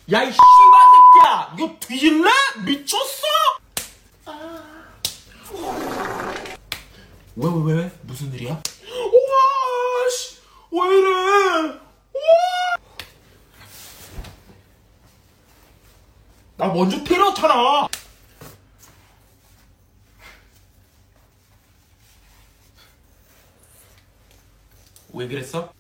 야, 이 씨발 새끼야! 이거 뒤질래? 미쳤어? 왜? 무슨 일이야? 우와, 씨! 왜 이래? 우와! 나 먼저 때렸잖아! 왜 그랬어?